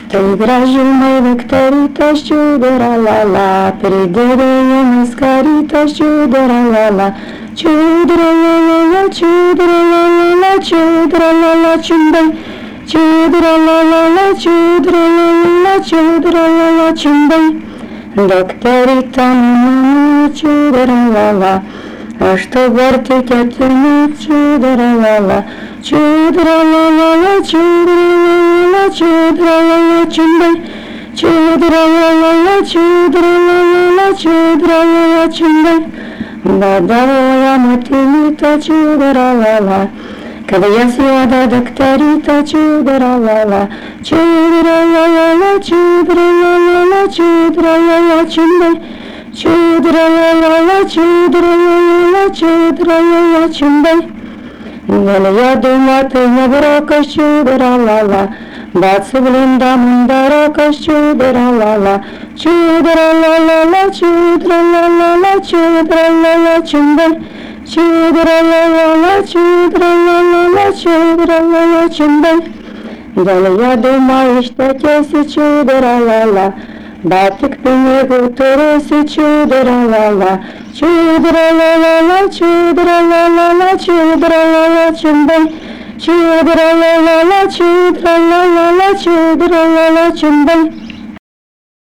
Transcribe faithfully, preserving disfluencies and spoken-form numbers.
Ты играешь мой викторитас, чудо-ла-ла-ла, передеревьем искоритас, чудо-ла-ла-ла, чудо-ла-ла-ла, чудо-ла-ла-ла, чудо-ла-ла-ла, чумбай, чудо-ла-ла-ла, чудо-ла-ла-ла, чудо-ла-ла-ла, чумбай. Докторита мама, чудо-ла-ла-ла, а что бортик оттянуть, чудо-ла-ла-ла, чудо-ла-ла-ла, чудо-ла-ла-ла, чудо-ла-ла-ла, чумбай, чудо-ла-ла-ла, чудо-ла-ла-ла, чудо-ла-ла-ла, чумбай. Баба матинита, чудо-ла-ла-ла, когда я съеда докторита, чудо-ла-ла-ла, чудо-ла-ла-ла, чудо-ла-ла-ла, чудо-ла-ла-ла, чумбай, чудо-ла-ла-ла, чудо-ла-ла-ла, чудо-ла-ла-ла, чумбай. Я думаю, ты не брокаш, чудо-ла-ла-ла, бацу блинда мундарокаш, чудо-ла-ла-ла, чудо-ла-ла-ла, чудо-ла-ла-ла, чудо-ла-ла-ла, чумбай, чудо-ла-ла-ла, чудо-ла-ла-ла, чудо-ла-ла-ла, чумбай. Далее я думаю, что теси, чудо-ла-ла-ла, батик ты не гутуреси, чудо-ла-ла-ла, чудо-ла-ла-ла, чудо-ла-ла-ла, чудо-ла-ла-ла, чумбай, чудо-ла-ла-ла, чудо-ла-ла-ла, чудо-ла-ла-ла, чумбай.